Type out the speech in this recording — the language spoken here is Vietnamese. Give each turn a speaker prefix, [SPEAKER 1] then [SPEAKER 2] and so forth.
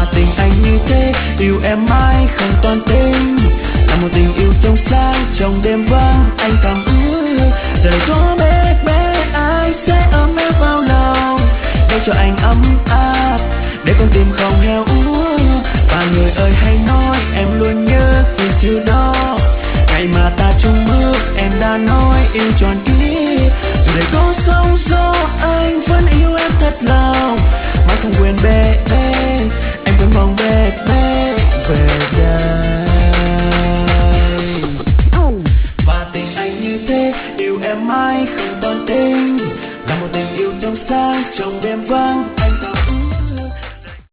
[SPEAKER 1] tình anh như thế, yêu em mãi không toan tính. Là một tình yêu trong sáng trong đêm vắng, anh thầm ước giờ đây có bé bé ai sẽ ấm em vào lòng, để cho anh ấm áp, để con tim không heo úa. Và người ơi hãy nói em luôn nhớ gìn chữ đó, ngày mà ta chung bước em đã nói yêu tròn kiếp. Dù đây có sóng gió anh vẫn yêu em thật lòng, mãi không quên bé bé, em vẫn mong bé bé về đây. Và tình anh như thế, yêu em mãi không toan tính, là một tình yêu trong sáng trong đêm